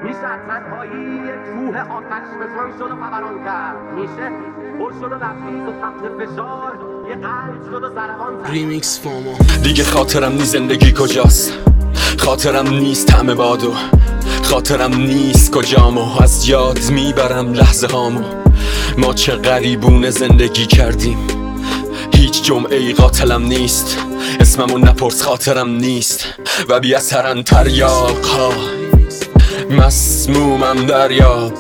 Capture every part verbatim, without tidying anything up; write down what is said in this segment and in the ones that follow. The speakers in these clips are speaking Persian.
میشه تنهایی یک کوه آتش بزن شد و فوران کرد. میشه پر شد و لبریز و تحت فشار یه قلب شد و زربان کرد. ریمیکس فامو. دیگه خاطرم نیست زندگی کجاست، خاطرم نیست همه بادو، خاطرم نیست کجامو، از یاد میبرم لحظه هامو. ما چه غریبونه زندگی کردیم، هیچ جمعه ای قاتلم نیست، اسممو نپرس خاطرم نیست و بی اثرن تریاق ها، مسمومم دریاب.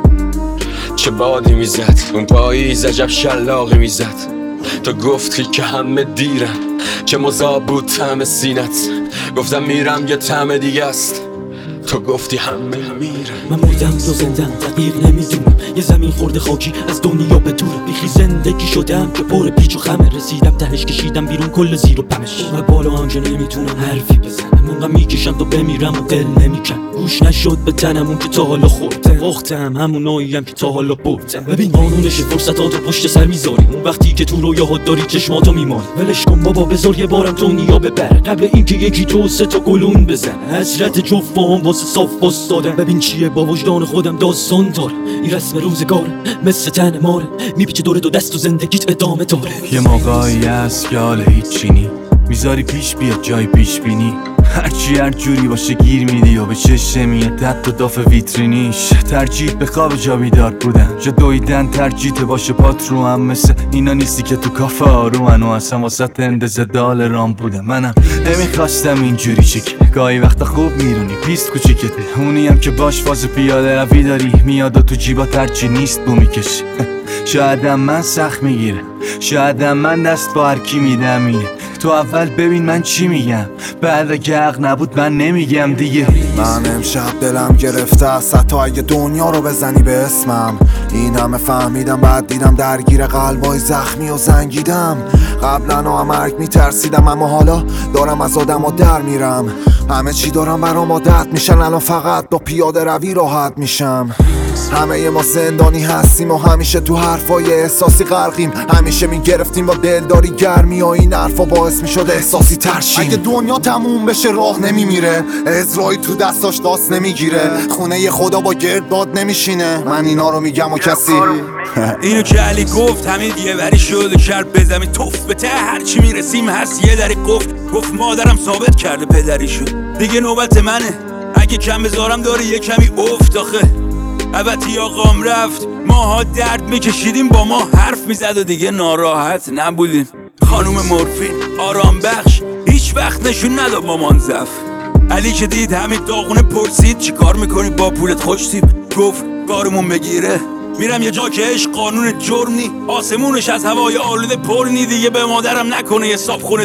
چه بادی میزد اون پاییز، عجب شلاقی میزد. تو گفتی که همه دیرن، چه مذاب بود طعم سینت. گفتم میرم یه طعم دیگه است، تو گفتی همه میرن. من مردم تو زندم دقیق نمیدونم، یه زمین خورده خاکی از دنیا به دوره. بیخی زندگی شدم که پر پیچ و خمه، رسیدم تهش کشیدم بیرون کل زیر و پمش. من بالا هم که نمیتونم حرفی بزنم، منقدر میکشم تا بمیرم و دل نمیکن. گوش نشد به تنم اون که تا حالا خوردم، وقتم همون ناییم که تا حالا بردم. ببین قانونش فرصتاتو پشت سر میذاری، اون وقتی که تو رویاهات داری چشماتو میماری. ولش کن بابا بذار یه بارم دنیا ببر، قبل اینکه یکی تو سه تا گلون بزن. حسرت جفام واسه صاف باز دادم. ببین چیه با وجدان خودم داستان داره، این رسم روزگاره مثل تن ماره، میپیچه دور دو دست و زندگیت ادامه داره. یه موقعی هست که حالا هیچی نی، میذاری پیش بیاد جای پیش بینی. هرچی هر جوری باشه گیر میدی و به چشم میاد دت و داف ویترینیش. ترجیح به خواب جا بیدار بودن، جا دویدن ترجیح باشه پات رو هم. مثل اینا نیستی که تو کافه آرومن و اصلا واسه اندازه دال رام بودم. منم نمیخواستم اینجوری شکل، گاهی وقتا خوب میرونی پیست کوچیکته. اونی هم که باش فاز پیاده روی داری میاد و تو جیبا ترچی نیست بو میکشی. شایدم من سخت میگیره، شایدم من دست با هرکی میدم میره. تو اول ببین من چی میگم، بعد اگه حق نبود من نمیگم دیگه. من امشب دلم گرفته است حتی اگه دنیا رو بزنی به اسمم. این همه فهمیدم بعد دیدم درگیر قلبای زخمی و زنگیدم. قبلا هم مرگ میترسیدم اما حالا دارم از آدم ها در میرم. همه چی دارم برام عادت میشن، الان فقط با پیاده روی راحت میشم. همه ما زندانی هستیم و همیشه تو حرفای احساسی غرقیم. همیشه میگرفتیم با دلداری گرمی و این حرفا باعث میشد احساسی ترشیم. اگه دنیا تموم بشه راه نمیمیره، عزرایی تو دستاش داست نمیگیره، خونه خدا با گردباد نمیشینه. من اینا رو میگم و کسی اینو که علی گفت همین دیگه وری شد و شرب بزمی توف به ته هرچی میرسیم هست یه دری قفل. گفت مادرم ثابت کرده پدری شد، دیگه نوبت منه. اگه کم بذارم داره یه کمی افت آخه. البته آقام رفت ماها درد میکشیدیم، با ما حرف میزد و دیگه ناراحت نبودیم. خانوم مورفین آرام بخش هیچ وقت نشون نداد مامان زف. علی که دید همین داغونه پرسید چی کار میکنی با پولت خوشتیب. گفت کارمون بگیره میرم یه جا که عشق قانون جرم نی، آسمونش از هوای آلوده پر نی. دیگه به مادرم نکنه یه صابخونه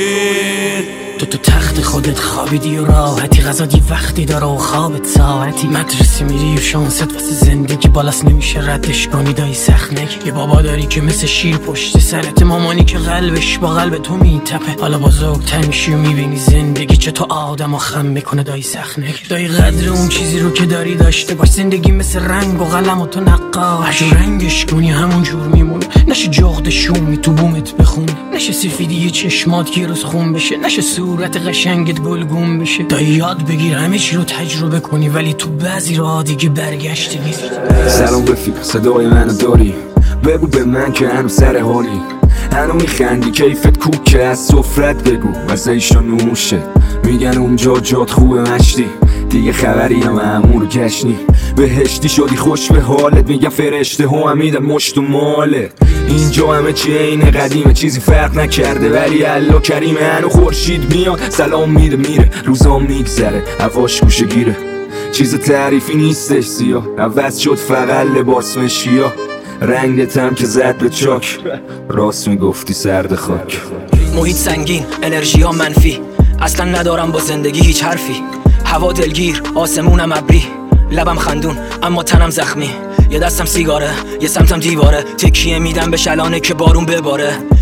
توهین. تو تو تخت خودت خوابیدی و راحتی، غذا دی وقتی داره و خوابت ساعتی. مدرسه میری و شانست واسه زندگی بالاست نمیشه ردش کنی. دایی سخت نگی یه بابا داری که مثل شیر پشت سرت، مامانی که قلبش با قلب تو میتپه. حالا بزرگتر میشی و میبینی زندگی چطور آدمو خم میکنه. دایی سخت نگی دایی قدر اون چیزی رو که داری داشته باش. زندگی مثل رنگ و قلم و تو نقاش، رنگش کنی همون جور میمونه. نشه جغد شومی تو بومت بخونه، نشه سفیدی چشمات که روز خون بشه، نشه صورت قشنگت گلگون بشه. تا یاد بگیر همه چی رو تجربه کنی، ولی تو بعضی راه دیگه برگشتی نیست. سلام رفیق صدای منو داری، بگو به من که هنو سر حالی. هنو میخندی کیفت کوکه، از سفرت بگو وزایش نوشه. میگن اونجا جات خوبه مشتی، دیگه خبری هم همون رو گشنی. بهشتی شدی خوش به حالت، میگن فرشته ها هم میدن مشت و ماله. اینجا همه چی اینه قدیمه، چیزی فرق نکرده ولی الله کریمه. هنو خورشید میاد سلام میده میره، روزا میگذره هواش گوشه گیره. چیز تعریفی نیستش سیاه، عوض شد فقط لباس مشیا. رنگت هم که زد به چاک، راست میگفتی سرد خاک. محیط سنگین انرژی ها منفی، اصلا ندارم با زندگی هیچ حرفی. هوا دلگیر آسمونم ابری، لبم خندون اما تنم زخمی. یه دستم سیگاره یه سمتم دیواره، تکیه میدم به شلانه که بارون بباره.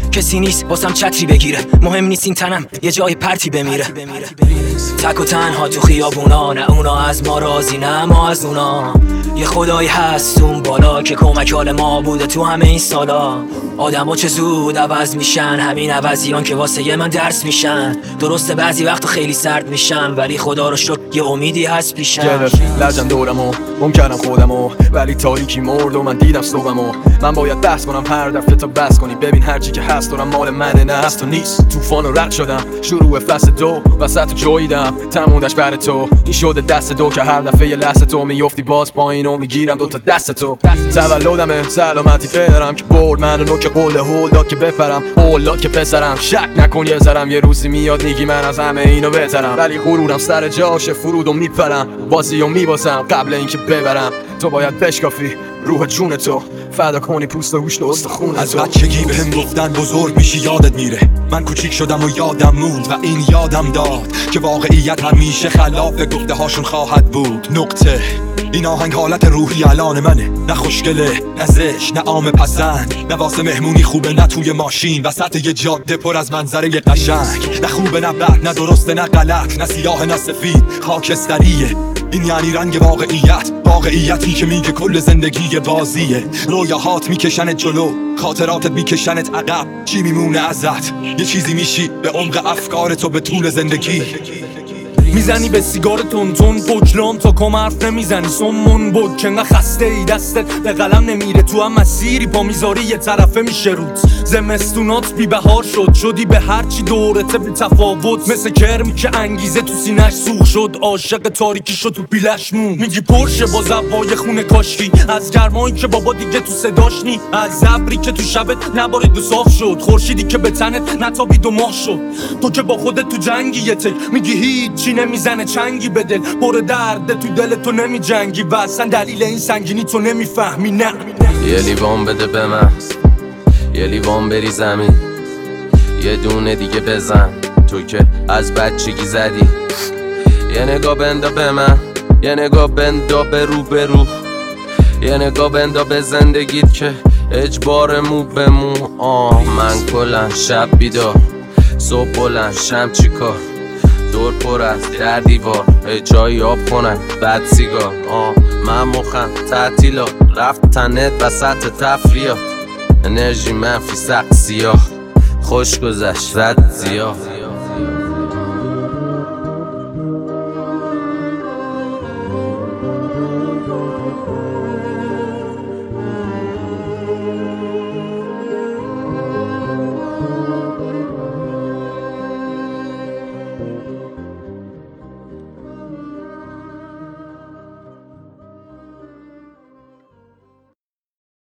کسی نیست واسم چتری بگیره، مهم نیست این تنم یه جای پرتی بمیره. تک و تنها تو خیابونا، نه اونا از ما راضی نه ما از اونا. یه خدایی هست اون بالا که کمک حال ما بوده تو همه این سالا. آدم ها چه زود عوض میشن، همین عوضیان که واسه یه من درس میشن. درسته بعضی وقتا خیلی سرد میشن، ولی خدا رو شکر یه امیدی هست پیشم. گرفت لجم دورمو گم کردم خودمو، ولی تاریکی مرد و من دیدم صبحمو. من باید بحث کنم هر دفعه تا بس کنی، ببین هرچی که هست دارم مال منه نه از تو نیست. طوفان و رد شدم شروع فصل دو، وسط جویدم تموندش بر تو. این شده دست دو که هر دفعه یه لحظه تو میفتی باز پایین و میگیرم دوتا دست تو. تولدمه سلامتی پدرم که برد منو نوک قول هول داد که بپرم، هول داد که پسرم. شک نکن یه ذرم یه روزی میاد میگی من از همه اینو بهترم، ولی غرورم سر جاشه فرودو میپرم، بازیو میبازم قبل اینکه ببرم. تو باید بشکافی روح جون تو، فدا کنی پوست و گوشت و استخون تو. از بچگی بهم گفتن بزرگ میشی یادت میره، من کوچیک شدم و یادم موند و این یادم داد که واقعیت همیشه خلاف گفته هاشون خواهد بود. نقطه این آهنگ حالت روحی الان منه، نه خوشگله نه زشت نه عام پسند، نه واسه مهمونی خوبه نه توی ماشین وسط یه جاده پر از منظره قشنگ. نه خوبه نه بد نه درسته نه غلط، نه سیاه نه سفید خاکستریه. این یعنی رنگ واقعیت، واقعیتی که میگه کل زندگی بازیه. رویاهات میکشنت جلو، خاطراتت میکشنت عقب، چی میمونه ازت؟ یه چیزی میشی به عمق افکار تو به طول زندگی. میزنی به سیگار تون تون پوکلام تا کم حرف نمیزنی سمون بود که انقدر خسته ای دستت به قلم نمیره، تو هم مسیری پا میذاری یه طرفه میشه روت. زمستونات بی بهار شد، شدی به هرچی دورته بی تفاوت، مثل کرمی که انگیزه تو سینش سوخ شد، عاشق تاریکی شد تو پیلش مون. میگی پرشه با زبای خونه کاشکی، از گرمایی که بابا دیگه تو صداش نی، از ابری که تو شبت نبارید و صاف شد، خورشیدی که به تنت نتابید و ماه شد. تو که با خودت تو جنگی یه تک میگی هیچی نمیزنه چنگی به دل، پر درد تو دل تو نمی جنگی و اصلا دلیل این سنگینی تو نمیفهمی. نه یه لیوان بده به من، یه لیوان بری زمین، یه دونه دیگه بزن تو که از بچگی زدی. یه نگاه بندا به من، یه نگاه بندا به رو به رو، یه نگاه بندا به زندگیت که اجبار مو به مو. آه من کلن شب بیدار صبح بلند شم چی کار، دور پر از در دیوار جایی آب کنن بد سیگار. آه من مخم تعطیلات رفت تنت وسط تفریات، انرژی منفی سقف سیاه خوش گذشت رد زیاد.